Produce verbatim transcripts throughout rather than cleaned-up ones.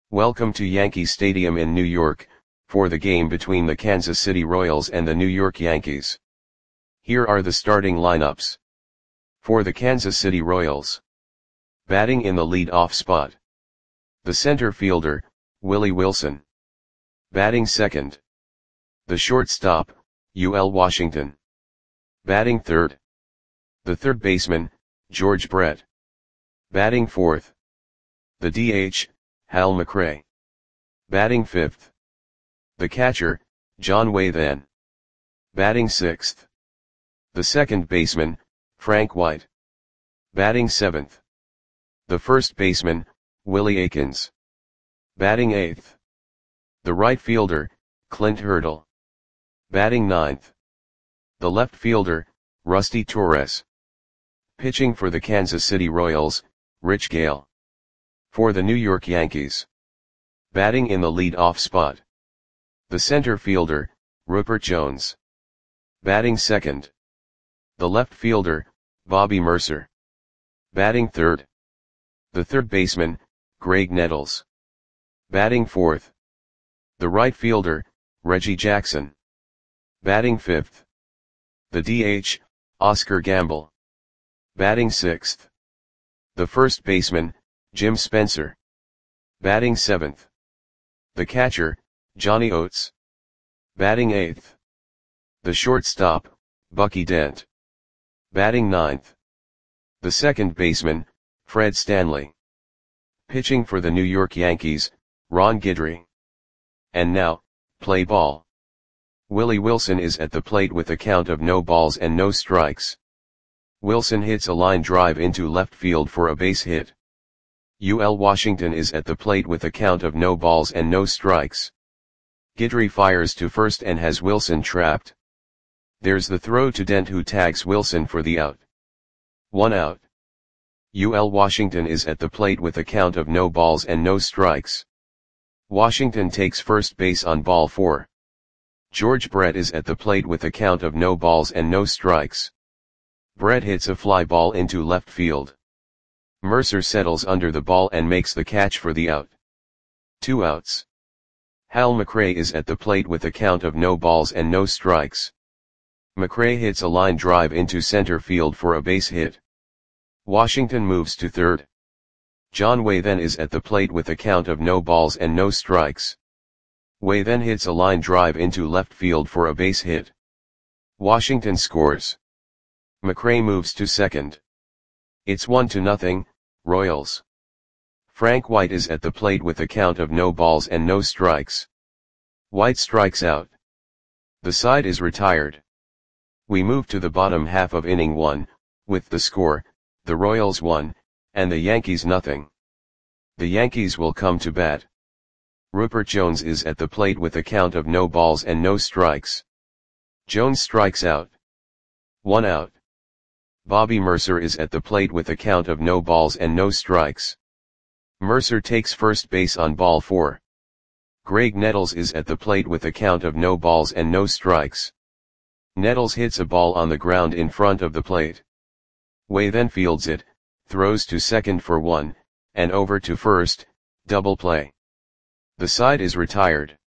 Welcome to Yankee Stadium in New York, for the game between the Kansas City Royals and the New York Yankees. Here are the starting lineups. For the Kansas City Royals. Batting in the lead-off spot. The center fielder, Willie Wilson. Batting second. The shortstop, U L Washington. Batting third. The third baseman, George Brett. Batting fourth. The D H, Hal McRae. Batting fifth. The catcher, John Wathan. Batting sixth. The second baseman, Frank White. Batting seventh. The first baseman, Willie Aikens. Batting eighth. The right fielder, Clint Hurdle. Batting ninth. The left fielder, Rusty Torres. Pitching for the Kansas City Royals, Rich Gale. For the New York Yankees. Batting in the lead-off spot. The center fielder, Rupert Jones. Batting second. The left fielder, Bobby Murcer. Batting third. The third baseman, Greg Nettles. Batting fourth. The right fielder, Reggie Jackson. Batting fifth. The D H, Oscar Gamble. Batting sixth. The first baseman, Jim Spencer. Batting seventh. The catcher, Johnny Oates. Batting eighth. The shortstop, Bucky Dent. Batting ninth. The second baseman, Fred Stanley. Pitching for the New York Yankees, Ron Guidry. And now, play ball. Willie Wilson is at the plate with a count of no balls and no strikes. Wilson hits a line drive into left field for a base hit. U L Washington is at the plate with a count of no balls and no strikes. Guidry fires to first and has Wilson trapped. There's the throw to Dent, who tags Wilson for the out. One out. U L Washington is at the plate with a count of no balls and no strikes. Washington takes first base on ball four. George Brett is at the plate with a count of no balls and no strikes. Brett hits a fly ball into left field. Murcer settles under the ball and makes the catch for the out. Two outs. Hal McRae is at the plate with a count of no balls and no strikes. McRae hits a line drive into center field for a base hit. Washington moves to third. John Wathan is at the plate with a count of no balls and no strikes. Wathan hits a line drive into left field for a base hit. Washington scores. McRae moves to second. It's one to nothing, Royals. Frank White is at the plate with a count of no balls and no strikes. White strikes out. The side is retired. We move to the bottom half of inning one, with the score, the Royals one, and the Yankees nothing. The Yankees will come to bat. Rupert Jones is at the plate with a count of no balls and no strikes. Jones strikes out. One out. Bobby Murcer is at the plate with a count of no balls and no strikes. Murcer takes first base on ball four. Greg Nettles is at the plate with a count of no balls and no strikes. Nettles hits a ball on the ground in front of the plate. Wathan fields it, throws to second for one, and over to first, double play. The side is retired.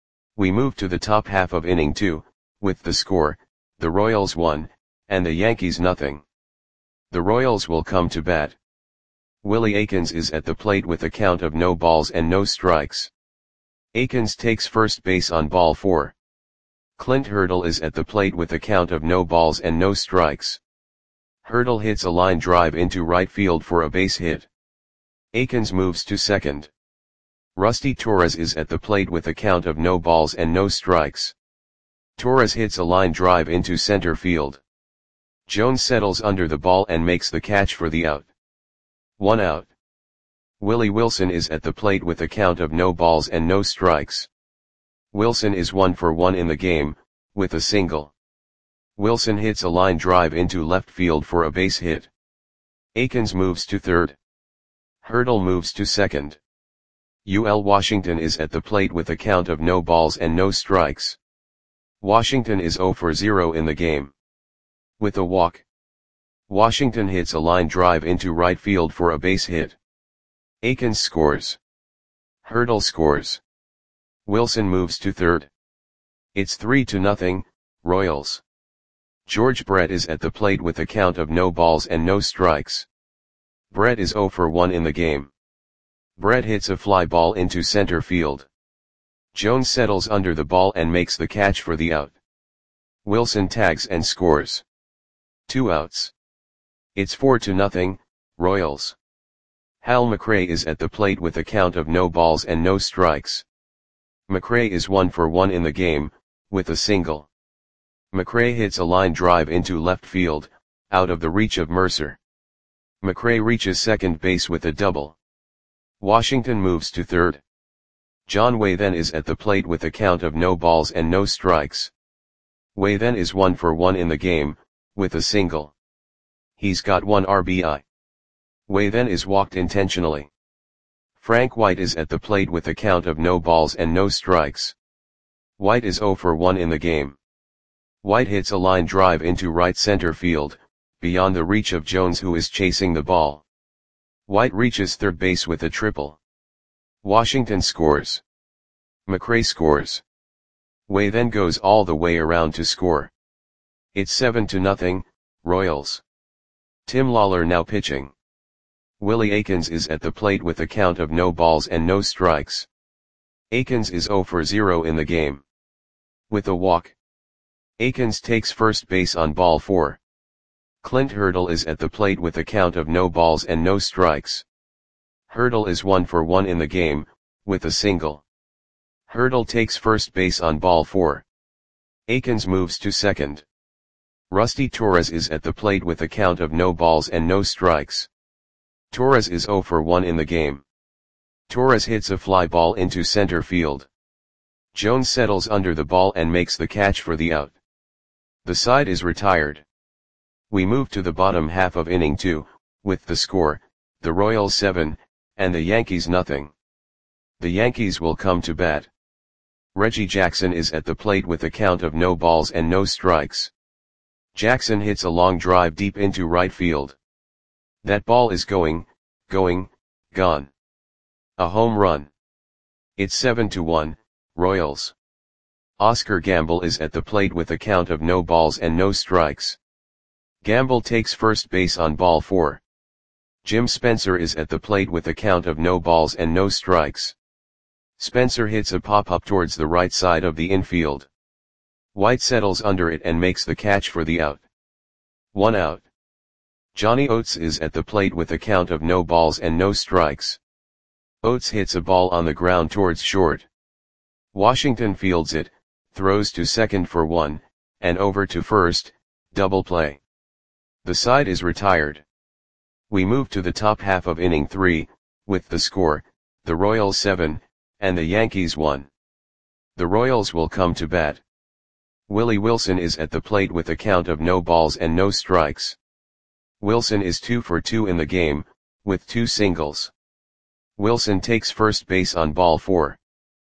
We move to the top half of inning two, with the score, the Royals one, and the Yankees nothing. The Royals will come to bat. Willie Aikens is at the plate with a count of no balls and no strikes. Aikens takes first base on ball four. Clint Hurdle is at the plate with a count of no balls and no strikes. Hurdle hits a line drive into right field for a base hit. Aikens moves to second. Rusty Torres is at the plate with a count of no balls and no strikes. Torres hits a line drive into center field. Jones settles under the ball and makes the catch for the out. One out. Willie Wilson is at the plate with a count of no balls and no strikes. Wilson is one for one in the game, with a single. Wilson hits a line drive into left field for a base hit. Aikens moves to third. Hurdle moves to second. U L Washington is at the plate with a count of no balls and no strikes. Washington is zero for zero in the game. With a walk. Washington hits a line drive into right field for a base hit. Aikens scores. Hurdle scores. Wilson moves to third. It's three to nothing, Royals. George Brett is at the plate with a count of no balls and no strikes. Brett is zero for one in the game. Brett hits a fly ball into center field. Jones settles under the ball and makes the catch for the out. Wilson tags and scores. Two outs. It's four to nothing, Royals. Hal McRae is at the plate with a count of no balls and no strikes. McRae is one for one in the game, with a single. McRae hits a line drive into left field, out of the reach of Mercer. McRae reaches second base with a double. Washington moves to third. John Waythen is at the plate with a count of no balls and no strikes. Waythen is one for one in the game, with a single. He's got one R B I. Waythen is walked intentionally. Frank White is at the plate with a count of no balls and no strikes. White is zero for one in the game. White hits a line drive into right center field, beyond the reach of Jones, who is chasing the ball. White reaches third base with a triple. Washington scores. McRae scores. Waythen goes all the way around to score. It's seven to nothing, Royals. Tim Lawler now pitching. Willie Aikens is at the plate with a count of no balls and no strikes. Aikens is zero for zero in the game. With a walk. Aikens takes first base on ball four. Clint Hurdle is at the plate with a count of no balls and no strikes. Hurdle is one for one in the game, with a single. Hurdle takes first base on ball four. Aikens moves to second. Rusty Torres is at the plate with a count of no balls and no strikes. Torres is zero for one in the game. Torres hits a fly ball into center field. Jones settles under the ball and makes the catch for the out. The side is retired. We move to the bottom half of inning two, with the score, the Royals seven, and the Yankees nothing. The Yankees will come to bat. Reggie Jackson is at the plate with a count of no balls and no strikes. Jackson hits a long drive deep into right field. That ball is going, going, gone. A home run. It's seven to one, Royals. Oscar Gamble is at the plate with a count of no balls and no strikes. Gamble takes first base on ball four. Jim Spencer is at the plate with a count of no balls and no strikes. Spencer hits a pop-up towards the right side of the infield. White settles under it and makes the catch for the out. One out. Johnny Oates is at the plate with a count of no balls and no strikes. Oates hits a ball on the ground towards short. Washington fields it, throws to second for one, and over to first, double play. The side is retired. We move to the top half of inning three, with the score, the Royals seven, and the Yankees one. The Royals will come to bat. Willie Wilson is at the plate with a count of no balls and no strikes. Wilson is two for two in the game, with two singles. Wilson takes first base on ball four.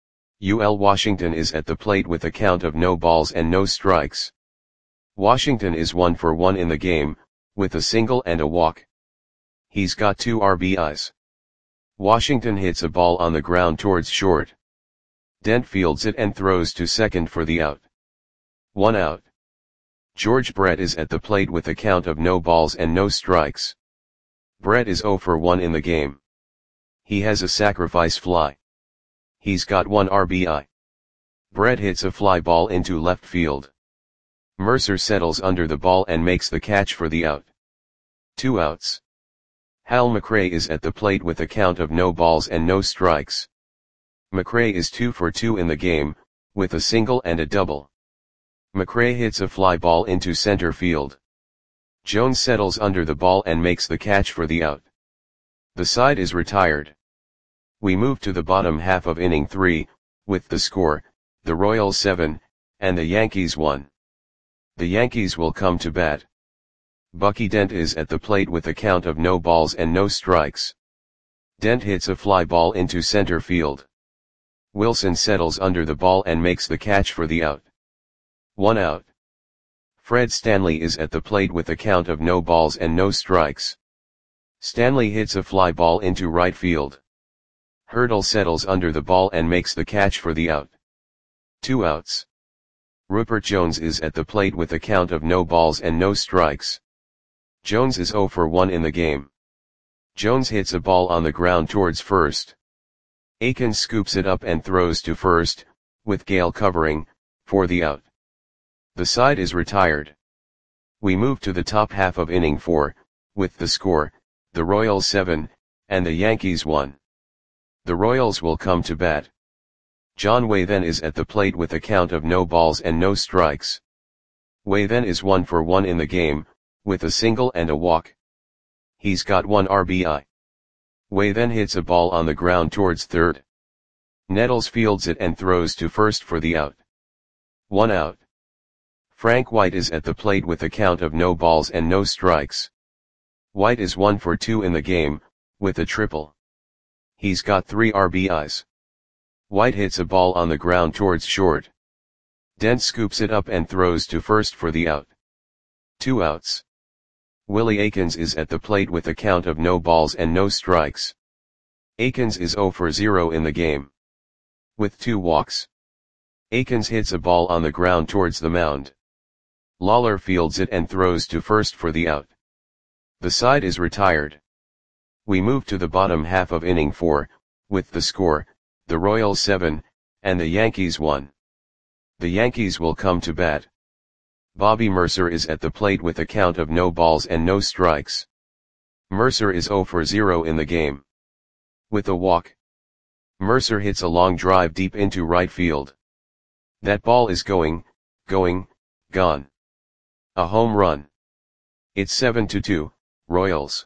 U L Washington is at the plate with a count of no balls and no strikes. Washington is one for one in the game, with a single and a walk. He's got two R B Is. Washington hits a ball on the ground towards short. Dent fields it and throws to second for the out. One out. George Brett is at the plate with a count of no balls and no strikes. Brett is zero for one in the game. He has a sacrifice fly. He's got one R B I. Brett hits a fly ball into left field. Mercer settles under the ball and makes the catch for the out. Two outs. Hal McRae is at the plate with a count of no balls and no strikes. McRae is two for two in the game, with a single and a double. McRae hits a fly ball into center field. Jones settles under the ball and makes the catch for the out. The side is retired. We move to the bottom half of inning three, with the score, the Royals seven, and the Yankees one. The Yankees will come to bat. Bucky Dent is at the plate with a count of no balls and no strikes. Dent hits a fly ball into center field. Wilson settles under the ball and makes the catch for the out. One out. Fred Stanley is at the plate with a count of no balls and no strikes. Stanley hits a fly ball into right field. Hurdle settles under the ball and makes the catch for the out. Two outs. Rupert Jones is at the plate with a count of no balls and no strikes. Jones is oh for one in the game. Jones hits a ball on the ground towards first. Akins scoops it up and throws to first, with Gale covering, for the out. The side is retired. We move to the top half of inning four, with the score, the Royals seven, and the Yankees one. The Royals will come to bat. John Way then is at the plate with a count of no balls and no strikes. Way then is one for one in the game, with a single and a walk. He's got one R B I. Way then hits a ball on the ground towards third. Nettles fields it and throws to first for the out. One out. Frank White is at the plate with a count of no balls and no strikes. White is one for two in the game, with a triple. He's got three R B Is. White hits a ball on the ground towards short. Dent scoops it up and throws to first for the out. Two outs. Willie Akins is at the plate with a count of no balls and no strikes. Akins is oh for zero in the game. With two walks. Akins hits a ball on the ground towards the mound. Lawler fields it and throws to first for the out. The side is retired. We move to the bottom half of inning four, with the score, the Royals seven, and the Yankees one. The Yankees will come to bat. Bobby Mercer is at the plate with a count of no balls and no strikes. Mercer is oh for zero in the game. With a walk. Mercer hits a long drive deep into right field. That ball is going, going, gone. A home run. It's seven to two, Royals.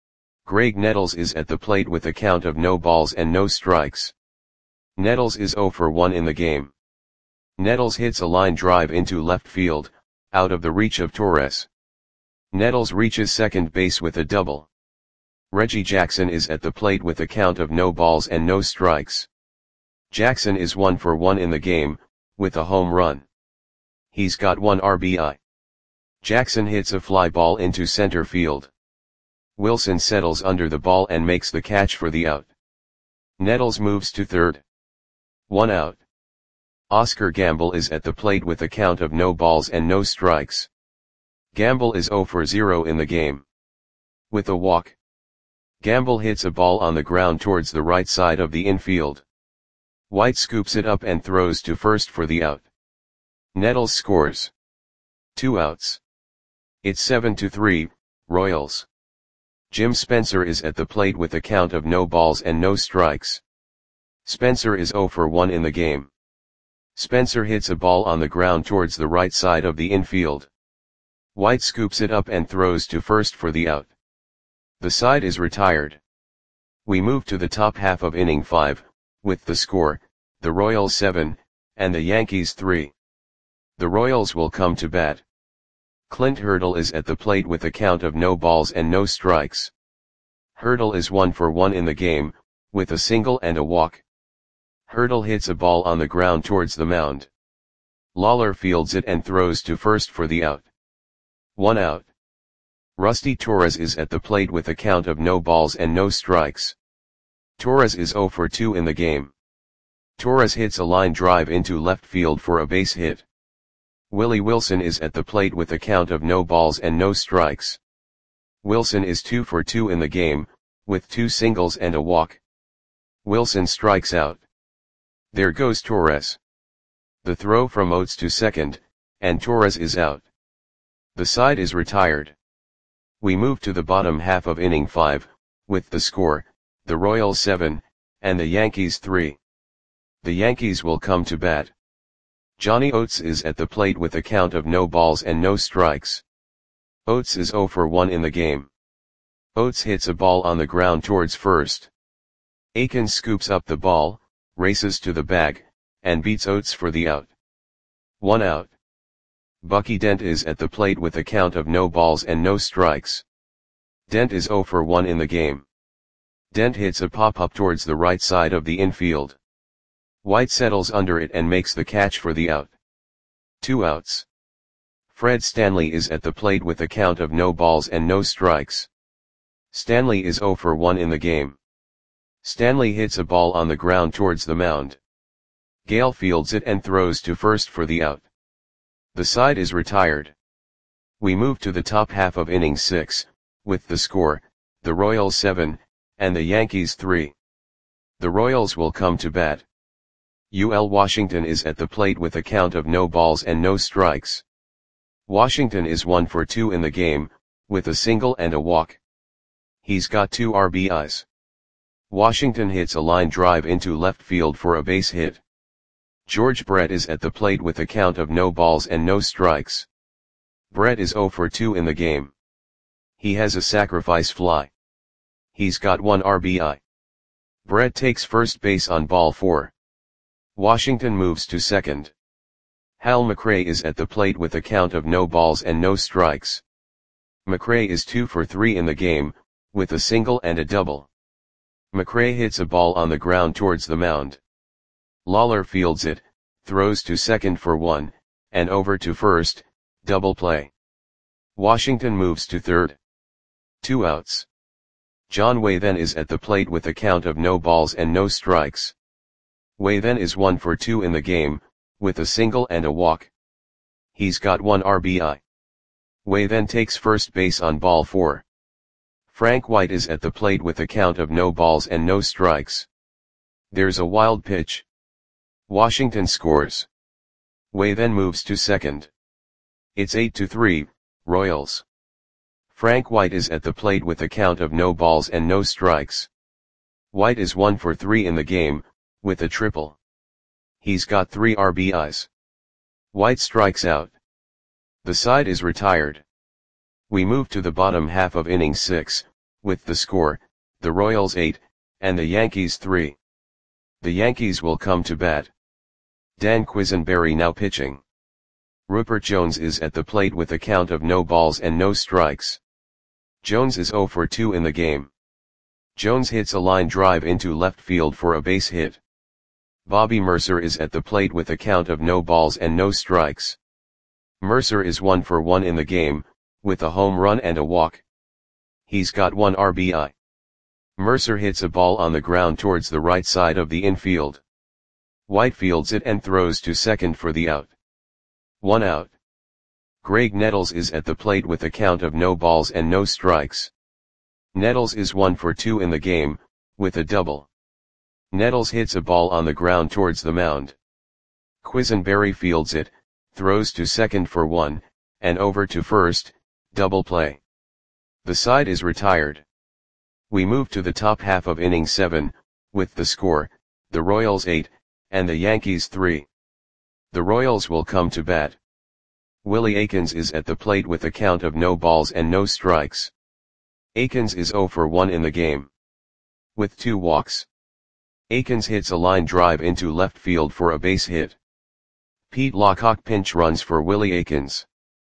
Greg Nettles is at the plate with a count of no balls and no strikes. Nettles is oh for one in the game. Nettles hits a line drive into left field, out of the reach of Torres. Nettles reaches second base with a double. Reggie Jackson is at the plate with a count of no balls and no strikes. Jackson is one for one in the game, with a home run. He's got one R B I. Jackson hits a fly ball into center field. Wilson settles under the ball and makes the catch for the out. Nettles moves to third. One out. Oscar Gamble is at the plate with a count of no balls and no strikes. Gamble is oh for zero in the game. With a walk. Gamble hits a ball on the ground towards the right side of the infield. White scoops it up and throws to first for the out. Nettles scores. Two outs. It's seven to three, Royals. Jim Spencer is at the plate with a count of no balls and no strikes. Spencer is oh for one in the game. Spencer hits a ball on the ground towards the right side of the infield. White scoops it up and throws to first for the out. The side is retired. We move to the top half of inning five, with the score, the Royals seven, and the Yankees three. The Royals will come to bat. Clint Hurdle is at the plate with a count of no balls and no strikes. Hurdle is one for one in the game, with a single and a walk. Hurdle hits a ball on the ground towards the mound. Lawler fields it and throws to first for the out. One out. Rusty Torres is at the plate with a count of no balls and no strikes. Torres is oh for two in the game. Torres hits a line drive into left field for a base hit. Willie Wilson is at the plate with a count of no balls and no strikes. Wilson is two for two in the game, with two singles and a walk. Wilson strikes out. There goes Torres. The throw from Oates to second, and Torres is out. The side is retired. We move to the bottom half of inning five, with the score, the Royals seven, and the Yankees three. The Yankees will come to bat. Johnny Oates is at the plate with a count of no balls and no strikes. Oates is oh for one in the game. Oates hits a ball on the ground towards first. Akins scoops up the ball, races to the bag, and beats Oates for the out. One out. Bucky Dent is at the plate with a count of no balls and no strikes. Dent is oh for one in the game. Dent hits a pop-up towards the right side of the infield. White settles under it and makes the catch for the out. Two outs. Fred Stanley is at the plate with a count of no balls and no strikes. Stanley is oh for one in the game. Stanley hits a ball on the ground towards the mound. Gale fields it and throws to first for the out. The side is retired. We move to the top half of inning six, with the score, the Royals seven, and the Yankees three. The Royals will come to bat. U L Washington is at the plate with a count of no balls and no strikes. Washington is one for two in the game, with a single and a walk. He's got two R B Is. Washington hits a line drive into left field for a base hit. George Brett is at the plate with a count of no balls and no strikes. Brett is zero for two in the game. He has a sacrifice fly. He's got one R B I. Brett takes first base on ball four. Washington moves to second. Hal McRae is at the plate with a count of no balls and no strikes. McRae is two for three in the game, with a single and a double. McRae hits a ball on the ground towards the mound. Lawler fields it, throws to second for one, and over to first, double play. Washington moves to third. Two outs. John Waythen is at the plate with a count of no balls and no strikes. Waythen is one for two in the game, with a single and a walk. He's got one R B I. Waythen takes first base on ball four. Frank White is at the plate with a count of no balls and no strikes. There's a wild pitch. Washington scores. Waythen moves to second. It's eight to three, Royals. Frank White is at the plate with a count of no balls and no strikes. White is one for three in the game, with a triple. He's got three R B Is. White strikes out. The side is retired. We move to the bottom half of inning six, with the score, the Royals eight, and the Yankees three. The Yankees will come to bat. Dan Quisenberry now pitching. Rupert Jones is at the plate with a count of no balls and no strikes. Jones is zero for two in the game. Jones hits a line drive into left field for a base hit. Bobby Mercer is at the plate with a count of no balls and no strikes. Mercer is one for one in the game, with a home run and a walk. He's got one R B I. Mercer hits a ball on the ground towards the right side of the infield. White fields it and throws to second for the out. One out. Greg Nettles is at the plate with a count of no balls and no strikes. Nettles is one for two in the game, with a double. Nettles hits a ball on the ground towards the mound. Quisenberry fields it, throws to second for one, and over to first, double play. The side is retired. We move to the top half of inning seven, with the score, the Royals eight, and the Yankees three. The Royals will come to bat. Willie Aikens is at the plate with a count of no balls and no strikes. Aikens is zero for one in the game. With two walks. Aikens hits a line drive into left field for a base hit. Pete Lockhart pinch runs for Willie Aikens.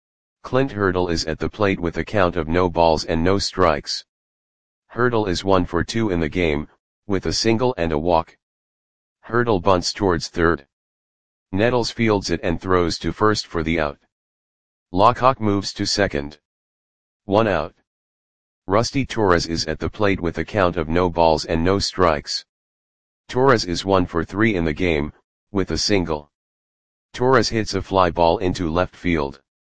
Clint Hurdle is at the plate with a count of no balls and no strikes. Hurdle is one for two in the game, with a single and a walk. Hurdle bunts towards third. Nettles fields it and throws to first for the out. Lockhart moves to second. One out. Rusty Torres is at the plate with a count of no balls and no strikes. Torres is one for three in the game, with a single. Torres hits a fly ball into left field.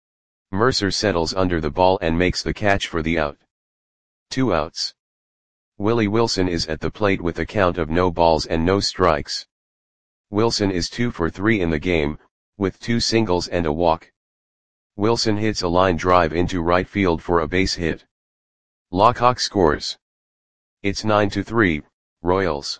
Mercer settles under the ball and makes the catch for the out. Two outs. Willie Wilson is at the plate with a count of no balls and no strikes. Wilson is two for three in the game, with two singles and a walk. Wilson hits a line drive into right field for a base hit. Lockhart scores. It's nine to three, Royals.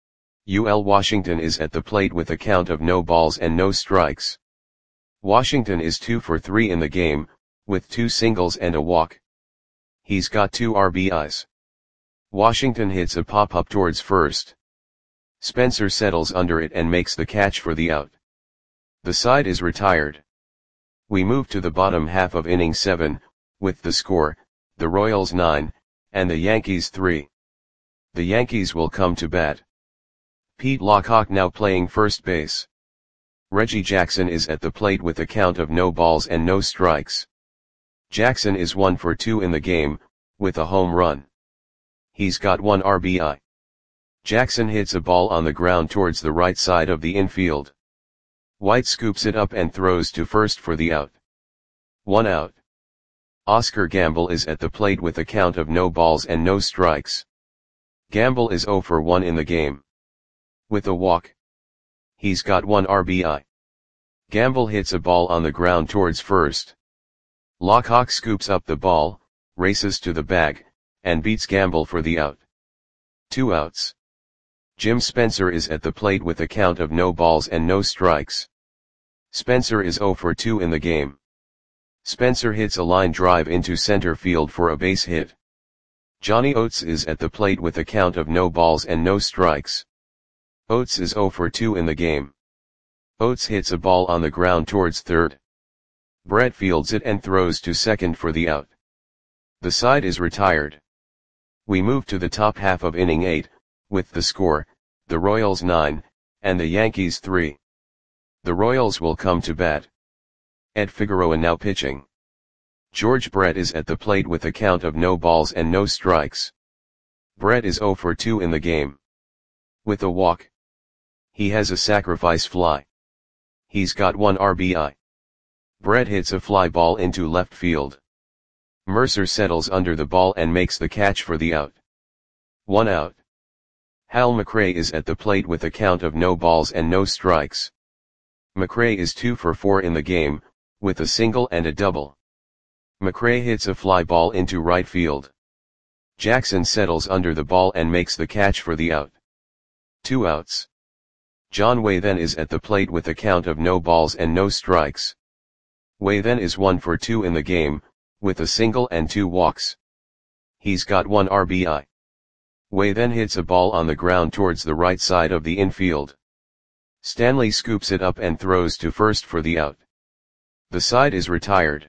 U L Washington is at the plate with a count of no balls and no strikes. Washington is two for three in the game, with two singles and a walk. He's got two R B Is. Washington hits a pop-up towards first. Spencer settles under it and makes the catch for the out. The side is retired. We move to the bottom half of inning seven, with the score, the Royals nine, and the Yankees three. The Yankees will come to bat. Pete Lockhart now playing first base. Reggie Jackson is at the plate with a count of no balls and no strikes. Jackson is one for two in the game, with a home run. He's got one R B I. Jackson hits a ball on the ground towards the right side of the infield. White scoops it up and throws to first for the out. One out. Oscar Gamble is at the plate with a count of no balls and no strikes. Gamble is oh for one in the game. With a walk. He's got one R B I. Gamble hits a ball on the ground towards first. Lockhawk scoops up the ball, races to the bag, and beats Gamble for the out. Two outs. Jim Spencer is at the plate with a count of no balls and no strikes. Spencer is oh for two in the game. Spencer hits a line drive into center field for a base hit. Johnny Oates is at the plate with a count of no balls and no strikes. Oates is oh for two in the game. Oates hits a ball on the ground towards third. Brett fields it and throws to second for the out. The side is retired. We move to the top half of inning eight, with the score, the Royals nine, and the Yankees three. The Royals will come to bat. Ed Figueroa now pitching. George Brett is at the plate with a count of no balls and no strikes. Brett is oh for two in the game. With a walk. He has a sacrifice fly. He's got one R B I. Brett hits a fly ball into left field. Mercer settles under the ball and makes the catch for the out. One out. Hal McRae is at the plate with a count of no balls and no strikes. McRae is two for four in the game, with a single and a double. McRae hits a fly ball into right field. Jackson settles under the ball and makes the catch for the out. Two outs. John Wathen is at the plate with a count of no balls and no strikes. Wathen is one for two in the game, with a single and two walks. He's got one R B I. Wathen hits a ball on the ground towards the right side of the infield. Stanley scoops it up and throws to first for the out. The side is retired.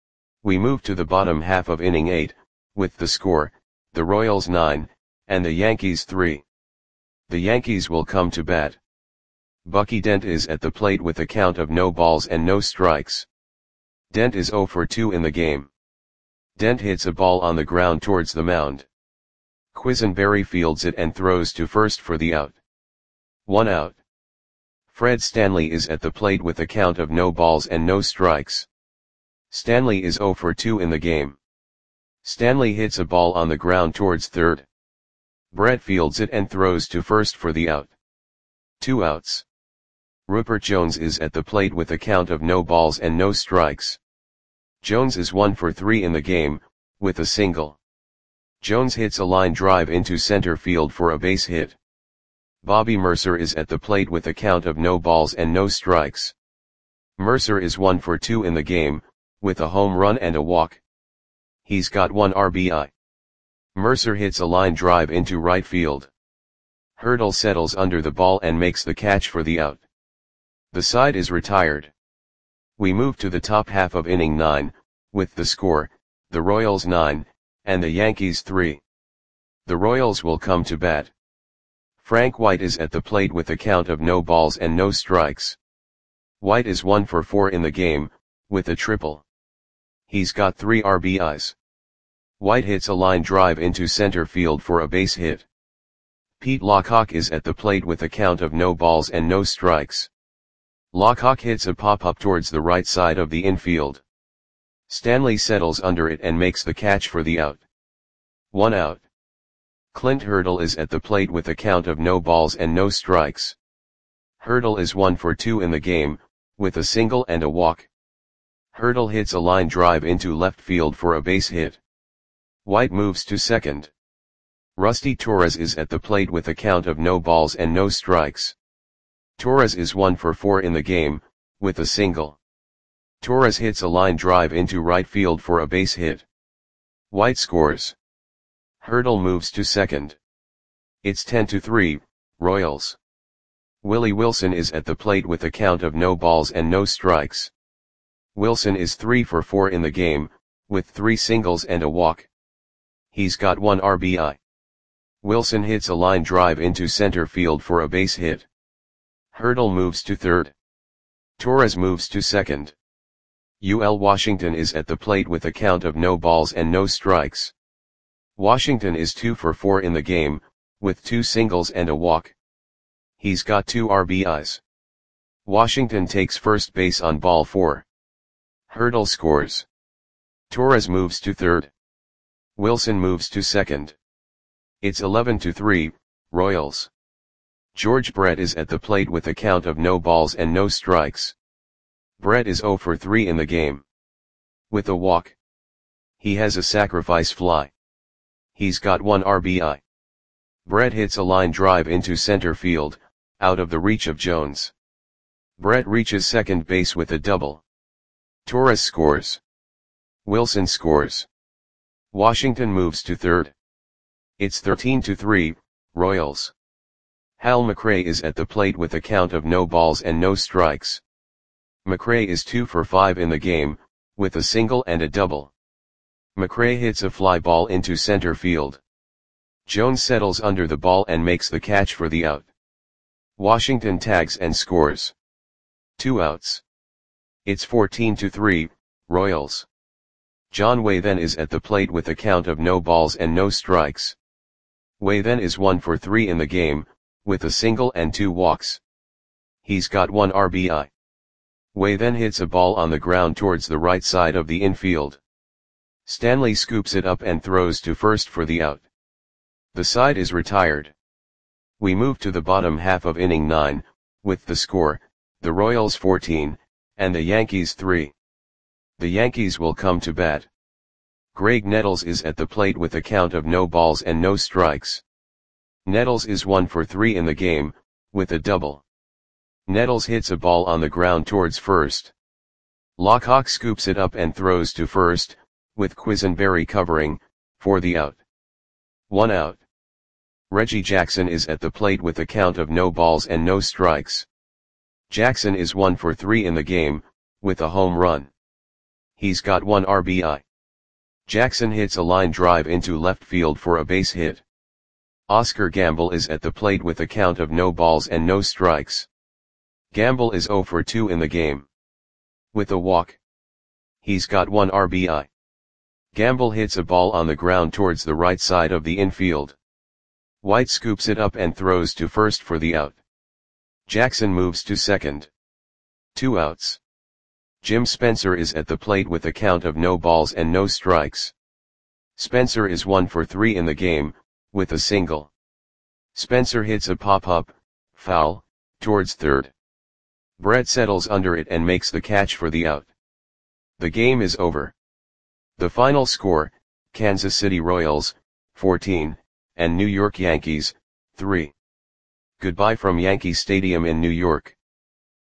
We move to the bottom half of inning eight, with the score, the Royals nine, and the Yankees three. The Yankees will come to bat. Bucky Dent is at the plate with a count of no balls and no strikes. Dent is oh for two in the game. Dent hits a ball on the ground towards the mound. Quisenberry fields it and throws to first for the out. One out. Fred Stanley is at the plate with a count of no balls and no strikes. Stanley is oh for two in the game. Stanley hits a ball on the ground towards third. Brett fields it and throws to first for the out. Two outs. Rupert Jones is at the plate with a count of no balls and no strikes. Jones is one for three in the game, with a single. Jones hits a line drive into center field for a base hit. Bobby Mercer is at the plate with a count of no balls and no strikes. Mercer is one for two in the game, with a home run and a walk. He's got one R B I. Mercer hits a line drive into right field. Hurdle settles under the ball and makes the catch for the out. The side is retired. We move to the top half of inning nine, with the score, the Royals nine, and the Yankees three. The Royals will come to bat. Frank White is at the plate with a count of no balls and no strikes. White is one for four in the game, with a triple. He's got three R B Is. White hits a line drive into center field for a base hit. Pete Lockhawk is at the plate with a count of no balls and no strikes. Lockhawk hits a pop-up towards the right side of the infield. Stanley settles under it and makes the catch for the out. One out. Clint Hurdle is at the plate with a count of no balls and no strikes. Hurdle is one for two in the game, with a single and a walk. Hurdle hits a line drive into left field for a base hit. White moves to second. Rusty Torres is at the plate with a count of no balls and no strikes. Torres is one for four in the game, with a single. Torres hits a line drive into right field for a base hit. White scores. Hurdle moves to second. It's ten to three, Royals. Willie Wilson is at the plate with a count of no balls and no strikes. Wilson is three for four in the game, with three singles and a walk. He's got one R B I. Wilson hits a line drive into center field for a base hit. Hurdle moves to third. Torres moves to second. U L Washington is at the plate with a count of no balls and no strikes. Washington is two for four in the game, with two singles and a walk. He's got two R B Is. Washington takes first base on ball four. Hurdle scores. Torres moves to third. Wilson moves to second. It's eleven to three, Royals. George Brett is at the plate with a count of no balls and no strikes. Brett is zero for three in the game. With a walk. He has a sacrifice fly. He's got one R B I. Brett hits a line drive into center field, out of the reach of Jones. Brett reaches second base with a double. Torres scores. Wilson scores. Washington moves to third. It's thirteen to three, Royals. Hal McRae is at the plate with a count of no balls and no strikes. McRae is two for five in the game, with a single and a double. McRae hits a fly ball into center field. Jones settles under the ball and makes the catch for the out. Washington tags and scores. Two outs. It's fourteen to three, Royals. John Way then is at the plate with a count of no balls and no strikes. Way then is one for three in the game, with a single and two walks. He's got one R B I. Way then hits a ball on the ground towards the right side of the infield. Stanley scoops it up and throws to first for the out. The side is retired. We move to the bottom half of inning nine, with the score, the Royals fourteen, and the Yankees three. The Yankees will come to bat. Greg Nettles is at the plate with a count of no balls and no strikes. Nettles is one for three in the game, with a double. Nettles hits a ball on the ground towards first. Lockhawk scoops it up and throws to first, with Quisenberry covering, for the out. One out. Reggie Jackson is at the plate with a count of no balls and no strikes. Jackson is one for three in the game, with a home run. He's got one R B I. Jackson hits a line drive into left field for a base hit. Oscar Gamble is at the plate with a count of no balls and no strikes. Gamble is zero for two in the game. With a walk. He's got one R B I. Gamble hits a ball on the ground towards the right side of the infield. White scoops it up and throws to first for the out. Jackson moves to second. Two outs. Jim Spencer is at the plate with a count of no balls and no strikes. Spencer is one for three in the game, with a single. Spencer hits a pop-up, foul, towards third. Brett settles under it and makes the catch for the out. The game is over. The final score, Kansas City Royals, fourteen, and New York Yankees, three. Goodbye from Yankee Stadium in New York.